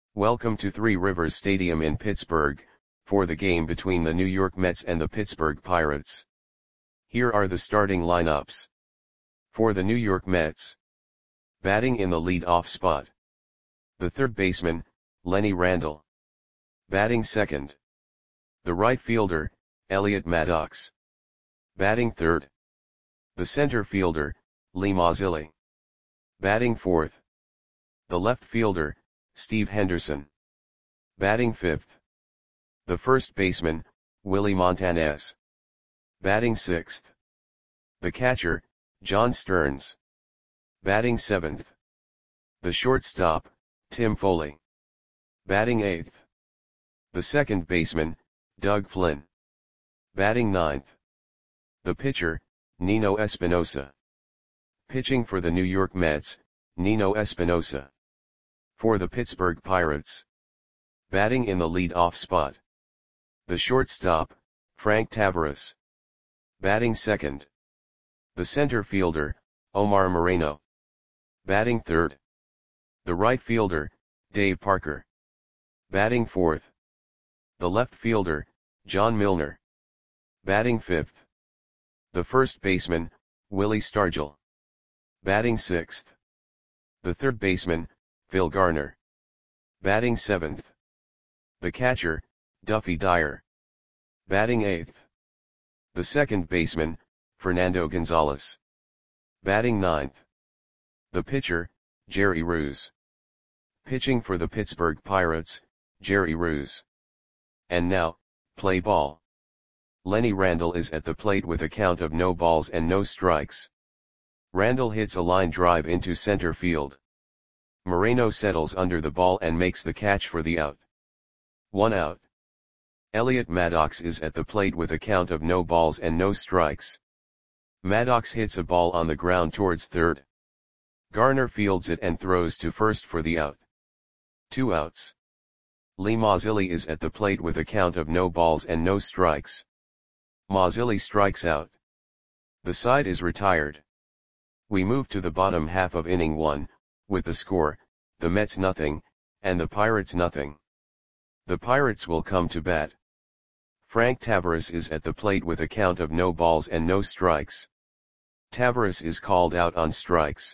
Welcome to Three Rivers Stadium in Pittsburgh, for the game between the New York Mets and the Pittsburgh Pirates. Here are the starting lineups. For the New York Mets. Batting in the lead-off spot. The third baseman, Lenny Randle. Batting second. The right fielder, Elliot Maddox. Batting third. The center fielder, Lee Mazzilli. Batting fourth. The left fielder, Steve Henderson. Batting fifth. The first baseman, Willie Montanez. Batting sixth. The catcher, John Stearns. Batting seventh. The shortstop, Tim Foley. Batting eighth. The second baseman, Doug Flynn. Batting ninth. The pitcher, Nino Espinosa. Pitching for the New York Mets, Nino Espinosa. For the Pittsburgh Pirates. Batting in the lead-off spot. The shortstop, Frank Taveras. Batting second. The center fielder, Omar Moreno. Batting third. The right fielder, Dave Parker. Batting fourth. The left fielder, John Milner. Batting fifth. The first baseman, Willie Stargell. Batting sixth. The third baseman, Phil Garner. Batting seventh. The catcher, Duffy Dyer. Batting eighth. The second baseman, Fernando Gonzalez. Batting ninth. The pitcher, Jerry Ruse. Pitching for the Pittsburgh Pirates, Jerry Ruse. And now, play ball. Lenny Randle is at the plate with a count of no balls and no strikes. Randle hits a line drive into center field. Moreno settles under the ball and makes the catch for the out. 1 out. Elliot Maddox is at the plate with a count of no balls and no strikes. Maddox hits a ball on the ground towards third. Garner fields it and throws to first for the out. 2 outs. Lee Mazzilli is at the plate with a count of no balls and no strikes. Mazzilli strikes out. The side is retired. We move to the bottom half of inning 1, with the score, the Mets nothing, and the Pirates nothing. The Pirates will come to bat. Frank Taveras is at the plate with a count of no balls and no strikes. Taveras is called out on strikes.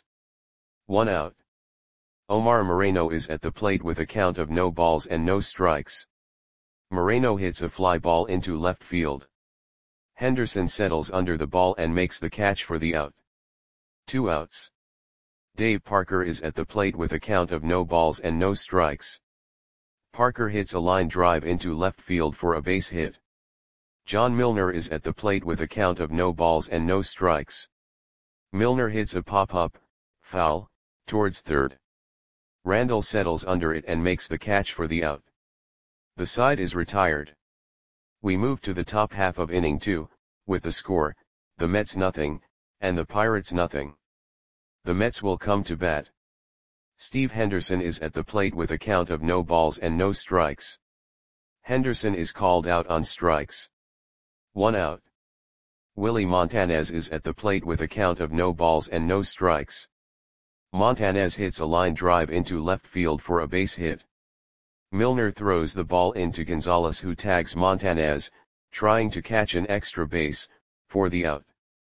1 out. Omar Moreno is at the plate with a count of no balls and no strikes. Moreno hits a fly ball into left field. Henderson settles under the ball and makes the catch for the out. 2 outs. Dave Parker is at the plate with a count of no balls and no strikes. Parker hits a line drive into left field for a base hit. John Milner is at the plate with a count of no balls and no strikes. Milner hits a pop-up, foul, towards third. Randle settles under it and makes the catch for the out. The side is retired. We move to the top half of inning 2, with the score, the Mets nothing, and the Pirates nothing. The Mets will come to bat. Steve Henderson is at the plate with a count of no balls and no strikes. Henderson is called out on strikes. 1 out. Willie Montanez is at the plate with a count of no balls and no strikes. Montanez hits a line drive into left field for a base hit. Milner throws the ball into Gonzalez, who tags Montanez, trying to catch an extra base, for the out.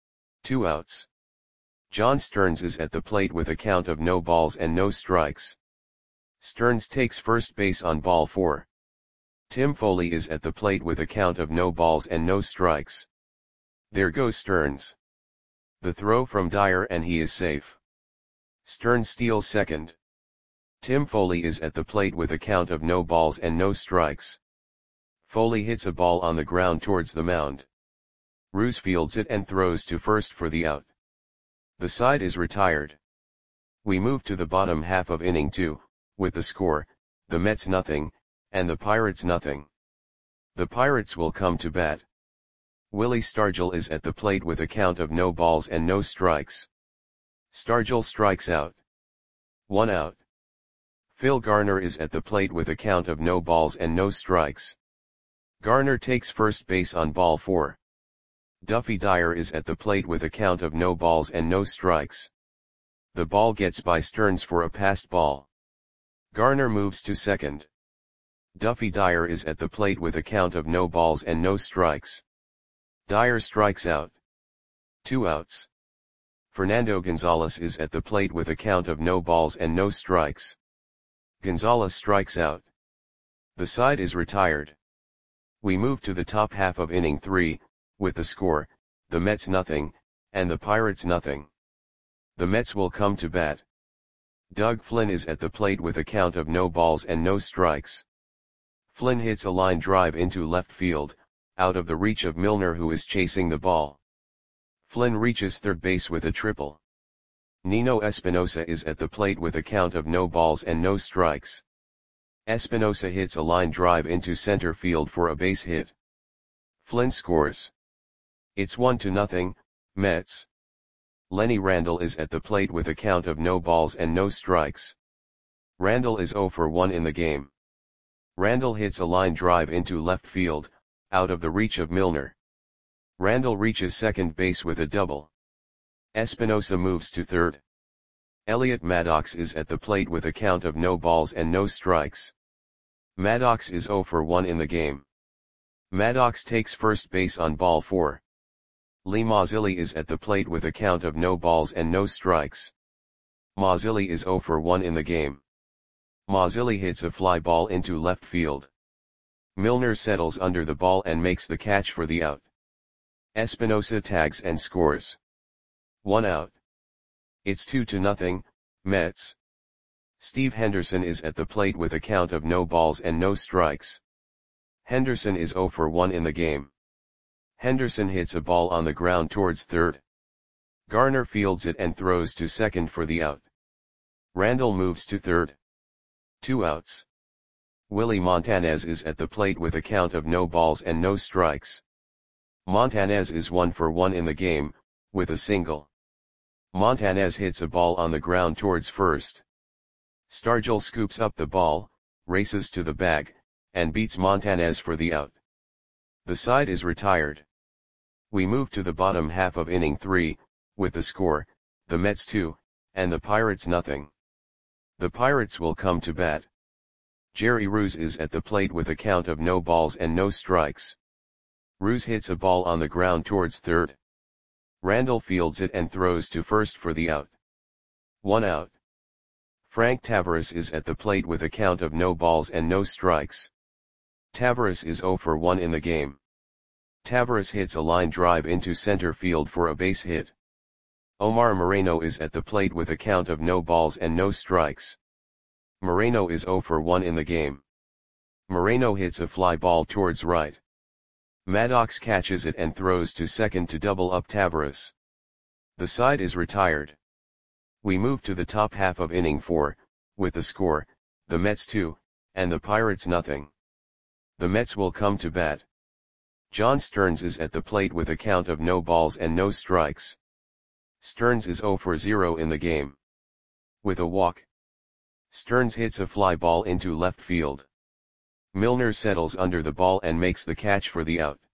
2 outs. John Stearns is at the plate with a count of no balls and no strikes. Stearns takes first base on ball 4. Tim Foley is at the plate with a count of no balls and no strikes. There goes Stearns. The throw from Dyer and he is safe. Stearns steals second. Tim Foley is at the plate with a count of no balls and no strikes. Foley hits a ball on the ground towards the mound. Ruse fields it and throws to first for the out. The side is retired. We move to the bottom half of inning 2, with the score, the Mets nothing, and the Pirates nothing. The Pirates will come to bat. Willie Stargell is at the plate with a count of no balls and no strikes. Stargell strikes out. 1 out. Phil Garner is at the plate with a count of no balls and no strikes. Garner takes first base on ball 4. Duffy Dyer is at the plate with a count of no balls and no strikes. The ball gets by Stearns for a passed ball. Garner moves to second. Duffy Dyer is at the plate with a count of no balls and no strikes. Dyer strikes out. 2 outs. Fernando Gonzalez is at the plate with a count of no balls and no strikes. Gonzalez strikes out. The side is retired. We move to the top half of inning 3, with the score, the Mets nothing, and the Pirates nothing. The Mets will come to bat. Doug Flynn is at the plate with a count of no balls and no strikes. Flynn hits a line drive into left field, out of the reach of Milner, who is chasing the ball. Flynn reaches third base with a triple. Nino Espinosa is at the plate with a count of no balls and no strikes. Espinosa hits a line drive into center field for a base hit. Flynn scores. It's 1-0, Mets. Lenny Randle is at the plate with a count of no balls and no strikes. Randle is 0 for 1 in the game. Randle hits a line drive into left field, out of the reach of Milner. Randle reaches second base with a double. Espinosa moves to third. Elliot Maddox is at the plate with a count of no balls and no strikes. Maddox is 0 for 1 in the game. Maddox takes first base on ball 4. Lee Mazzilli is at the plate with a count of no balls and no strikes. Mazzilli is 0 for 1 in the game. Mazzilli hits a fly ball into left field. Milner settles under the ball and makes the catch for the out. Espinosa tags and scores. 1 out. It's 2-0, Mets. Steve Henderson is at the plate with a count of no balls and no strikes. Henderson is 0 for 1 in the game. Henderson hits a ball on the ground towards third. Garner fields it and throws to second for the out. Randle moves to third. 2 outs. Willie Montanez is at the plate with a count of no balls and no strikes. Montanez is 1 for 1 in the game, with a single. Montanez hits a ball on the ground towards first. Stargell scoops up the ball, races to the bag, and beats Montanez for the out. The side is retired. We move to the bottom half of inning 3, with the score, the Mets 2, and the Pirates nothing. The Pirates will come to bat. Jerry Ruse is at the plate with a count of no balls and no strikes. Ruse hits a ball on the ground towards third. Randle fields it and throws to first for the out. 1 out. Frank Taveras is at the plate with a count of no balls and no strikes. Taveras is 0 for 1 in the game. Taveras hits a line drive into center field for a base hit. Omar Moreno is at the plate with a count of no balls and no strikes. Moreno is 0 for 1 in the game. Moreno hits a fly ball towards right. Maddox catches it and throws to second to double up Taveras. The side is retired. We move to the top half of inning 4, with the score, the Mets 2, and the Pirates nothing. The Mets will come to bat. John Stearns is at the plate with a count of no balls and no strikes. Stearns is 0 for 0 in the game. With a walk. Stearns hits a fly ball into left field. Milner settles under the ball and makes the catch for the out.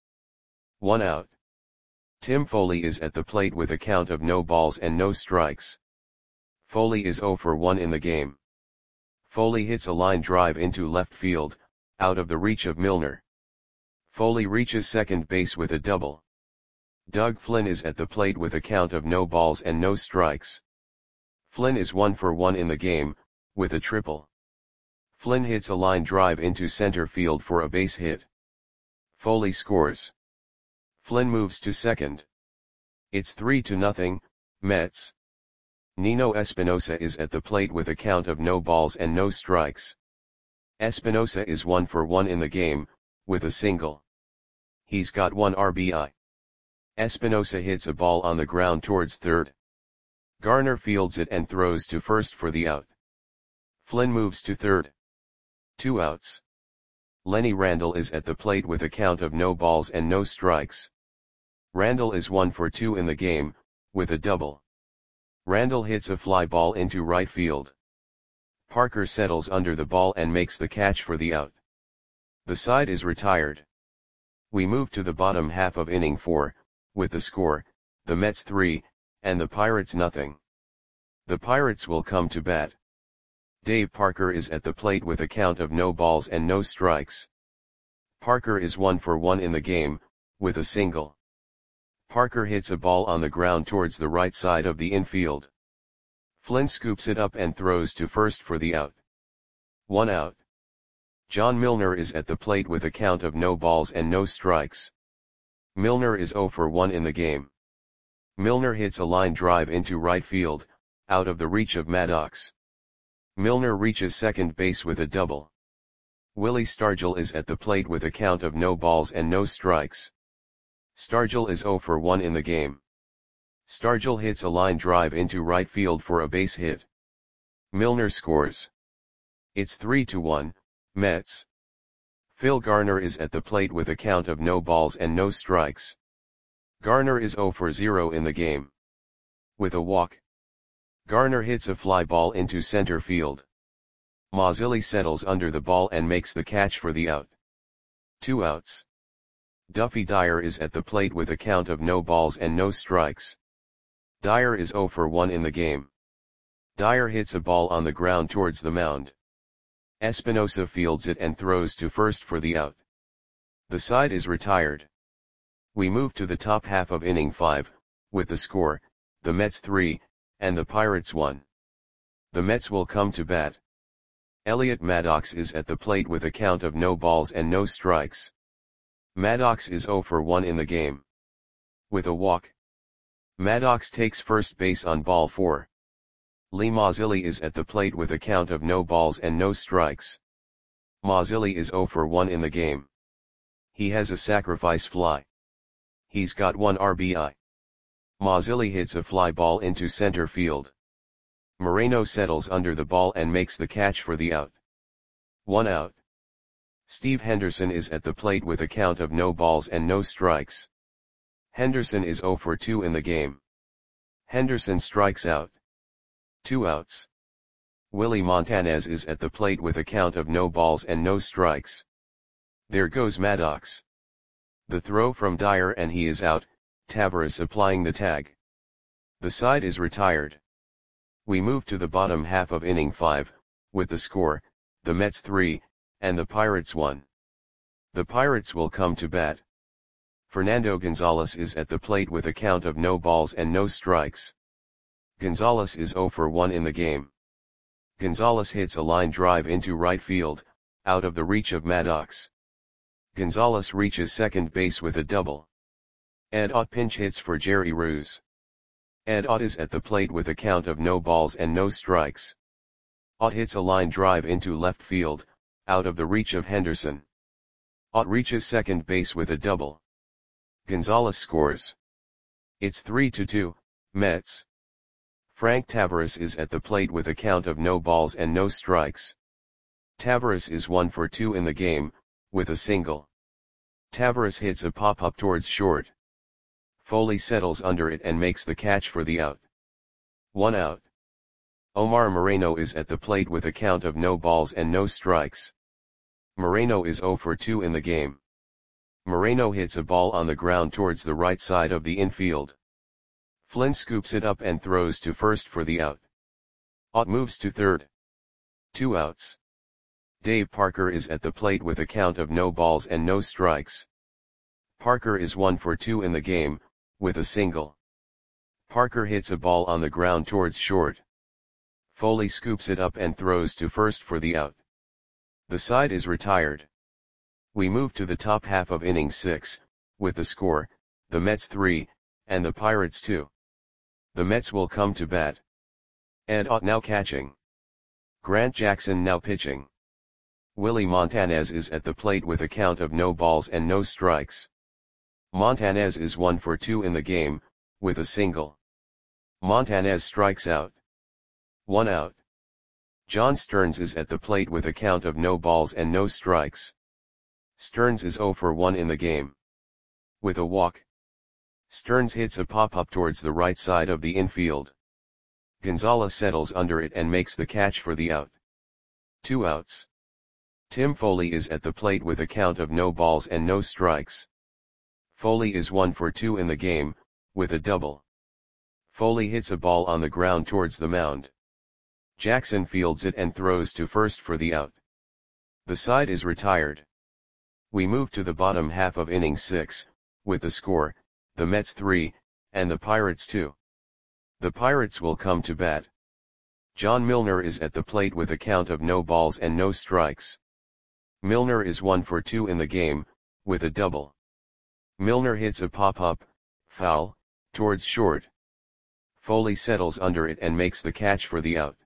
1 out. Tim Foley is at the plate with a count of no balls and no strikes. Foley is 0 for 1 in the game. Foley hits a line drive into left field, out of the reach of Milner. Foley reaches second base with a double. Doug Flynn is at the plate with a count of no balls and no strikes. Flynn is 1 for 1 in the game, with a triple. Flynn hits a line drive into center field for a base hit. Foley scores. Flynn moves to second. It's 3-0, Mets. Nino Espinosa is at the plate with a count of no balls and no strikes. Espinosa is 1 for 1 in the game, with a single. He's got 1 RBI. Espinosa hits a ball on the ground towards third. Garner fields it and throws to first for the out. Flynn moves to third. 2 outs. Lenny Randle is at the plate with a count of no balls and no strikes. Randle is 1 for 2 in the game, with a double. Randle hits a fly ball into right field. Parker settles under the ball and makes the catch for the out. The side is retired. We move to the bottom half of inning 4, with the score, the Mets 3, and the Pirates nothing. The Pirates will come to bat. Dave Parker is at the plate with a count of no balls and no strikes. Parker is 1 for 1 in the game, with a single. Parker hits a ball on the ground towards the right side of the infield. Flynn scoops it up and throws to first for the out. 1 out. John Milner is at the plate with a count of no balls and no strikes. Milner is 0 for 1 in the game. Milner hits a line drive into right field, out of the reach of Maddox. Milner reaches second base with a double. Willie Stargell is at the plate with a count of no balls and no strikes. Stargell is 0 for 1 in the game. Stargell hits a line drive into right field for a base hit. Milner scores. It's 3-1, Mets. Phil Garner is at the plate with a count of no balls and no strikes. Garner is 0 for 0 in the game. With a walk. Garner hits a fly ball into center field. Mazzilli settles under the ball and makes the catch for the out. 2 outs. Duffy Dyer is at the plate with a count of no balls and no strikes. Dyer is 0 for 1 in the game. Dyer hits a ball on the ground towards the mound. Espinosa fields it and throws to first for the out. The side is retired. We move to the top half of inning 5, with the score, the Mets 3, and the Pirates 1. The Mets will come to bat. Elliot Maddox is at the plate with a count of no balls and no strikes. Maddox is 0 for 1 in the game. With a walk. Maddox takes first base on ball 4. Lee Mazzilli is at the plate with a count of no balls and no strikes. Mazzilli is 0 for 1 in the game. He has a sacrifice fly. He's got 1 RBI. Mazzilli hits a fly ball into center field. Moreno settles under the ball and makes the catch for the out. 1 out. Steve Henderson is at the plate with a count of no balls and no strikes. Henderson is 0 for 2 in the game. Henderson strikes out. 2 outs. Willie Montanez is at the plate with a count of no balls and no strikes. There goes Maddox. The throw from Dyer and he is out, Taveras applying the tag. The side is retired. We move to the bottom half of inning 5, with the score, the Mets 3, and the Pirates 1. The Pirates will come to bat. Fernando Gonzalez is at the plate with a count of no balls and no strikes. Gonzalez is 0 for 1 in the game. Gonzalez hits a line drive into right field, out of the reach of Maddox. Gonzalez reaches second base with a double. Ed Ott pinch hits for Jerry Roos. Ed Ott is at the plate with a count of no balls and no strikes. Ott hits a line drive into left field, out of the reach of Henderson. Ott reaches second base with a double. Gonzalez scores. It's 3-2, Mets. Frank Taveras is at the plate with a count of no balls and no strikes. Taveras is 1 for 2 in the game, with a single. Taveras hits a pop-up towards short. Foley settles under it and makes the catch for the out. 1 out. Omar Moreno is at the plate with a count of no balls and no strikes. Moreno is 0 for 2 in the game. Moreno hits a ball on the ground towards the right side of the infield. Flynn scoops it up and throws to first for the out. Ott moves to third. 2 outs. Dave Parker is at the plate with a count of no balls and no strikes. Parker is 1 for 2 in the game, with a single. Parker hits a ball on the ground towards short. Foley scoops it up and throws to first for the out. The side is retired. We move to the top half of inning 6, with the score, the Mets 3, and the Pirates 2. The Mets will come to bat. Ed Ott now catching. Grant Jackson now pitching. Willie Montanez is at the plate with a count of no balls and no strikes. Montanez is 1 for 2 in the game, with a single. Montanez strikes out. 1 out. John Stearns is at the plate with a count of no balls and no strikes. Stearns is 0 for 1 in the game. With a walk. Stearns hits a pop-up towards the right side of the infield. Gonzalez settles under it and makes the catch for the out. 2 outs. Tim Foley is at the plate with a count of no balls and no strikes. Foley is 1 for 2 in the game, with a double. Foley hits a ball on the ground towards the mound. Jackson fields it and throws to first for the out. The side is retired. We move to the bottom half of inning 6, with the score, the Mets 3, and the Pirates 2. The Pirates will come to bat. John Milner is at the plate with a count of no balls and no strikes. Milner is 1 for 2 in the game, with a double. Milner hits a pop-up, foul, towards short. Foley settles under it and makes the catch for the out.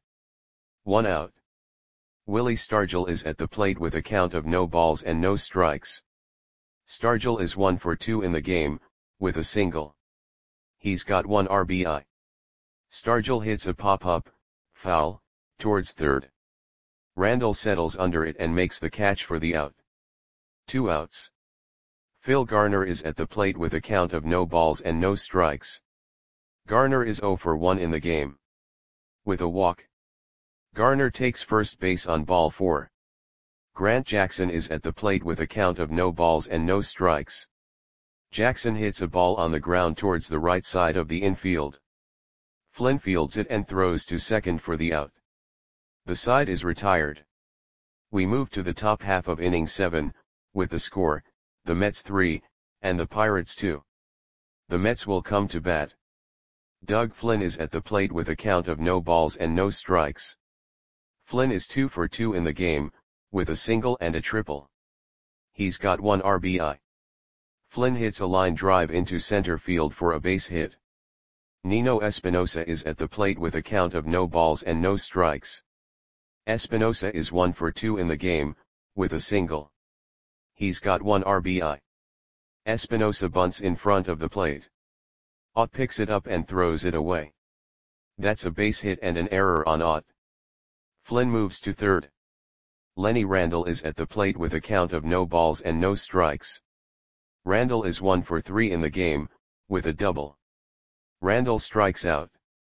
1 out. Willie Stargell is at the plate with a count of no balls and no strikes. Stargell is 1 for 2 in the game, with a single. He's got 1 RBI. Stargell hits a pop-up, foul, towards third. Randall settles under it and makes the catch for the out. 2 outs. Phil Garner is at the plate with a count of no balls and no strikes. Garner is 0 for 1 in the game. With a walk. Garner takes first base on ball 4. Grant Jackson is at the plate with a count of no balls and no strikes. Jackson hits a ball on the ground towards the right side of the infield. Flynn fields it and throws to second for the out. The side is retired. We move to the top half of inning 7, with the score, the Mets 3, and the Pirates 2. The Mets will come to bat. Doug Flynn is at the plate with a count of no balls and no strikes. Flynn is 2 for 2 in the game, with a single and a triple. He's got 1 RBI. Flynn hits a line drive into center field for a base hit. Nino Espinosa is at the plate with a count of no balls and no strikes. Espinosa is 1 for 2 in the game, with a single. He's got 1 RBI. Espinosa bunts in front of the plate. Ott picks it up and throws it away. That's a base hit and an error on Ott. Flynn moves to third. Lenny Randall is at the plate with a count of no balls and no strikes. Randall is 1 for 3 in the game, with a double. Randall strikes out.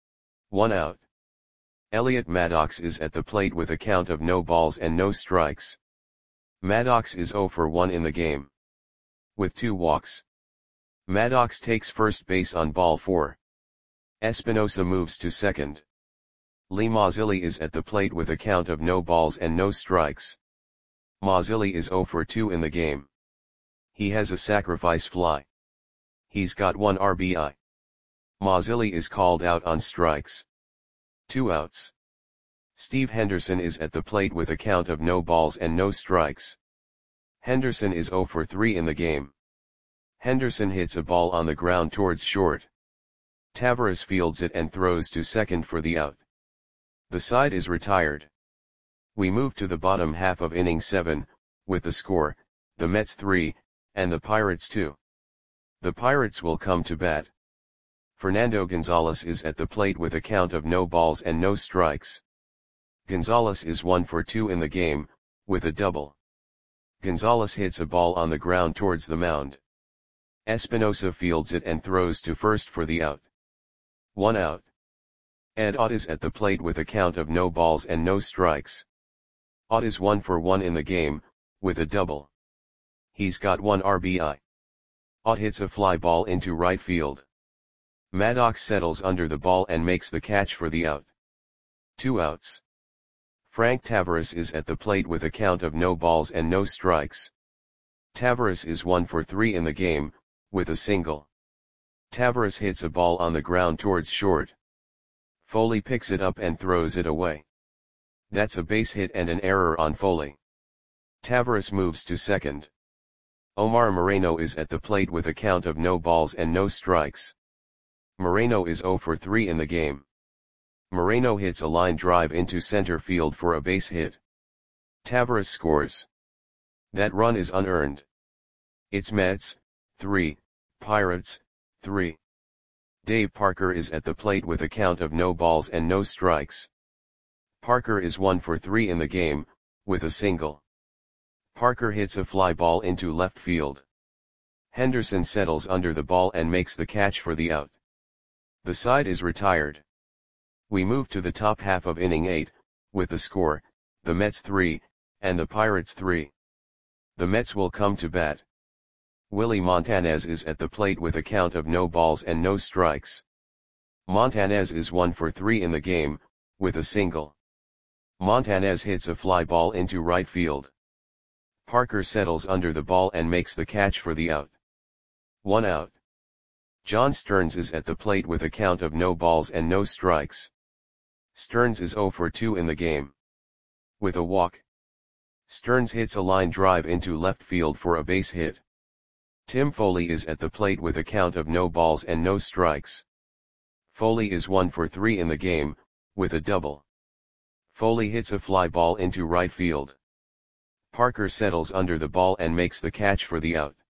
1 out. Elliot Maddox is at the plate with a count of no balls and no strikes. Maddox is 0 for 1 in the game. With 2 walks. Maddox takes first base on ball 4. Espinosa moves to second. Lee Mazzilli is at the plate with a count of no balls and no strikes. Mazzilli is 0 for 2 in the game. He has a sacrifice fly. He's got 1 RBI. Mazzilli is called out on strikes. 2 outs. Steve Henderson is at the plate with a count of no balls and no strikes. Henderson is 0 for 3 in the game. Henderson hits a ball on the ground towards short. Taveras fields it and throws to second for the out. The side is retired. We move to the bottom half of inning 7, with the score, the Mets 3, and the Pirates 2. The Pirates will come to bat. Fernando Gonzalez is at the plate with a count of no balls and no strikes. Gonzalez is 1 for 2 in the game, with a double. Gonzalez hits a ball on the ground towards the mound. Espinosa fields it and throws to first for the out. 1 out. Ed Ott is at the plate with a count of no balls and no strikes. Ott is 1 for 1 in the game, with a double. He's got 1 RBI. Ott hits a fly ball into right field. Maddox settles under the ball and makes the catch for the out. 2 outs. Frank Taveras is at the plate with a count of no balls and no strikes. Taveras is 1 for 3 in the game, with a single. Taveras hits a ball on the ground towards short. Foley picks it up and throws it away. That's a base hit and an error on Foley. Taveras moves to second. Omar Moreno is at the plate with a count of no balls and no strikes. Moreno is 0 for 3 in the game. Moreno hits a line drive into center field for a base hit. Taveras scores. That run is unearned. It's Mets 3, Pirates 3. Dave Parker is at the plate with a count of no balls and no strikes. Parker is 1 for 3 in the game, with a single. Parker hits a fly ball into left field. Henderson settles under the ball and makes the catch for the out. The side is retired. We move to the top half of inning 8, with the score, the Mets 3, and the Pirates 3. The Mets will come to bat. Willie Montanez is at the plate with a count of no balls and no strikes. Montanez is 1 for 3 in the game, with a single. Montanez hits a fly ball into right field. Parker settles under the ball and makes the catch for the out. 1 out. John Stearns is at the plate with a count of no balls and no strikes. Stearns is 0 for 2 in the game. With a walk, Stearns hits a line drive into left field for a base hit. Tim Foley is at the plate with a count of no balls and no strikes. Foley is 1 for 3 in the game, with a double. Foley hits a fly ball into right field. Parker settles under the ball and makes the catch for the out.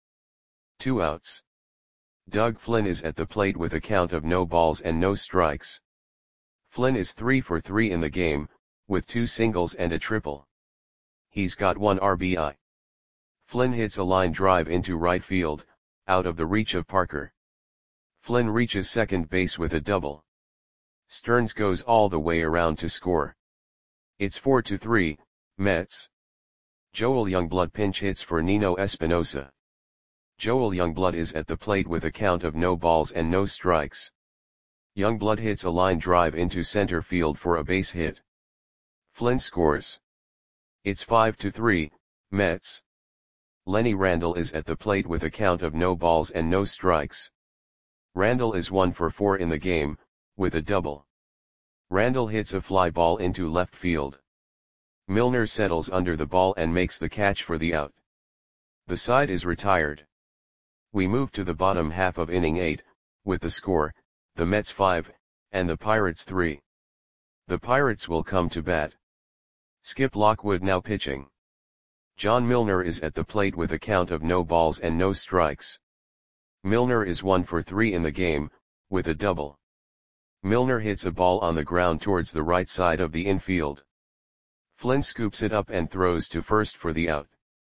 2 outs. Doug Flynn is at the plate with a count of no balls and no strikes. Flynn is 3 for 3 in the game, with 2 singles and a triple. He's got 1 RBI. Flynn hits a line drive into right field, out of the reach of Parker. Flynn reaches second base with a double. Stearns goes all the way around to score. It's 4-3, Mets. Joel Youngblood pinch hits for Nino Espinosa. Joel Youngblood is at the plate with a count of no balls and no strikes. Youngblood hits a line drive into center field for a base hit. Flynn scores. It's 5-3, Mets. Lenny Randle is at the plate with a count of no balls and no strikes. Randle is 1 for 4 in the game, with a double. Randle hits a fly ball into left field. Milner settles under the ball and makes the catch for the out. The side is retired. We move to the bottom half of inning 8, with the score, the Mets 5, and the Pirates 3. The Pirates will come to bat. Skip Lockwood now pitching. John Milner is at the plate with a count of no balls and no strikes. Milner is 1 for 3 in the game, with a double. Milner hits a ball on the ground towards the right side of the infield. Flynn scoops it up and throws to first for the out.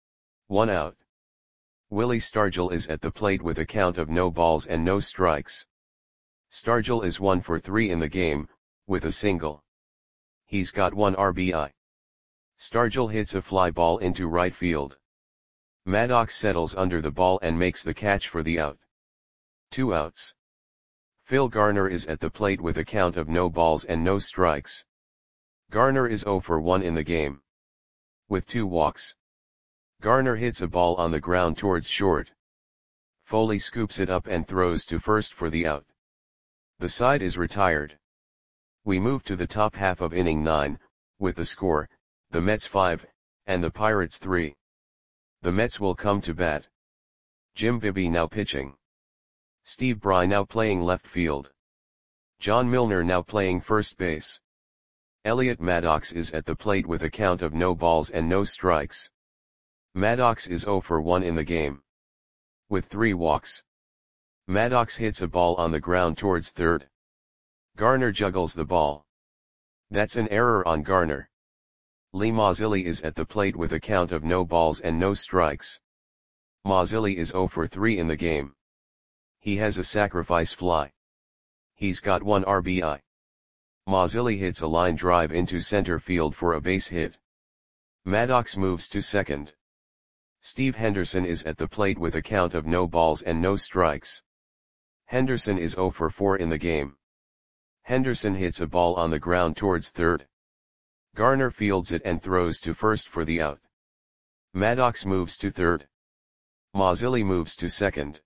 1 out. Willie Stargell is at the plate with a count of no balls and no strikes. Stargell is 1 for 3 in the game, with a single. He's got 1 RBI. Stargell hits a fly ball into right field. Maddox settles under the ball and makes the catch for the out. 2 outs. Phil Garner is at the plate with a count of no balls and no strikes. Garner is 0 for 1 in the game. With 2 walks. Garner hits a ball on the ground towards short. Foley scoops it up and throws to first for the out. The side is retired. We move to the top half of inning 9, with the score, the Mets 5, and the Pirates 3. The Mets will come to bat. Jim Bibby now pitching. Steve Bry now playing left field. John Milner now playing first base. Elliot Maddox is at the plate with a count of no balls and no strikes. Maddox is 0 for 1 in the game. With 3 walks. Maddox hits a ball on the ground towards third. Garner juggles the ball. That's an error on Garner. Lee Mazzilli is at the plate with a count of no balls and no strikes. Mazzilli is 0 for 3 in the game. He has a sacrifice fly. He's got 1 RBI. Mazzilli hits a line drive into center field for a base hit. Maddox moves to second. Steve Henderson is at the plate with a count of no balls and no strikes. Henderson is 0 for 4 in the game. Henderson hits a ball on the ground towards third. Garner fields it and throws to first for the out. Maddox moves to third. Mazzilli moves to second.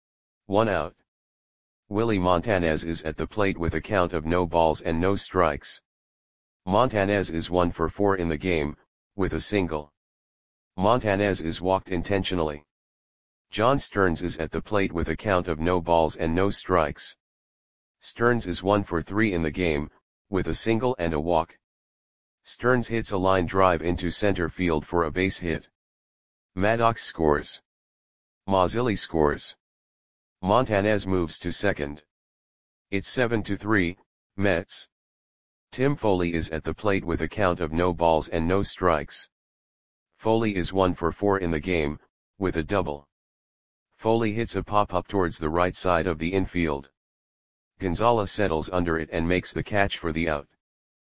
1 out. Willie Montanez is at the plate with a count of no balls and no strikes. Montanez is 1 for 4 in the game, with a single. Montanez is walked intentionally. John Stearns is at the plate with a count of no balls and no strikes. Stearns is 1 for 3 in the game, with a single and a walk. Stearns hits a line drive into center field for a base hit. Maddox scores. Mazzilli scores. Montanez moves to second. It's 7-3, Mets. Tim Foley is at the plate with a count of no balls and no strikes. Foley is 1 for 4 in the game, with a double. Foley hits a pop-up towards the right side of the infield. Gonzalez settles under it and makes the catch for the out.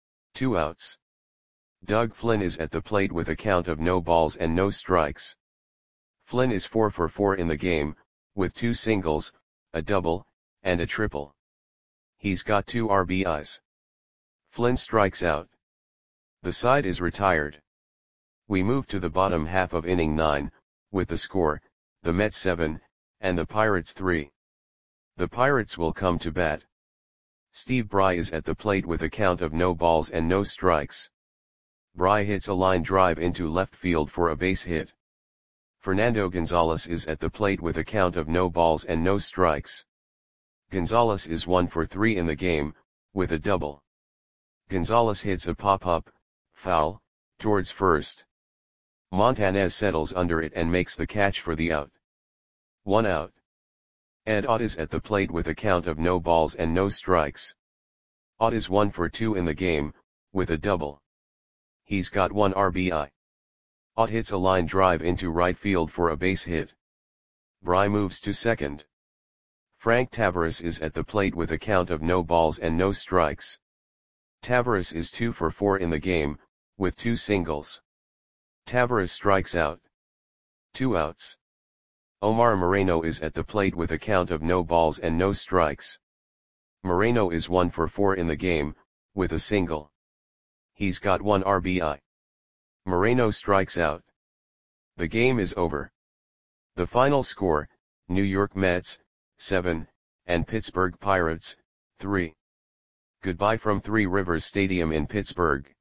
2 outs. Doug Flynn is at the plate with a count of no balls and no strikes. Flynn is 4 for 4 in the game, with 2 singles, a double, and a triple. He's got 2 RBIs. Flynn strikes out. The side is retired. We move to the bottom half of inning 9, with the score, the Mets 7, and the Pirates 3. The Pirates will come to bat. Steve Bry is at the plate with a count of no balls and no strikes. Bry hits a line drive into left field for a base hit. Fernando Gonzalez is at the plate with a count of no balls and no strikes. Gonzalez is 1 for 3 in the game, with a double. Gonzalez hits a pop-up, foul, towards first. Montanez settles under it and makes the catch for the out. 1 out. Ed Ott is at the plate with a count of no balls and no strikes. Ott is 1 for 2 in the game, with a double. He's got 1 RBI. Ott hits a line drive into right field for a base hit. Bry moves to second. Frank Taveras is at the plate with a count of no balls and no strikes. Taveras is 2 for 4 in the game, with 2 singles. Taveras strikes out. 2 outs. Omar Moreno is at the plate with a count of no balls and no strikes. Moreno is 1 for 4 in the game, with a single. He's got 1 RBI. Moreno strikes out. The game is over. The final score, New York Mets, 7, and Pittsburgh Pirates, 3. Goodbye from Three Rivers Stadium in Pittsburgh.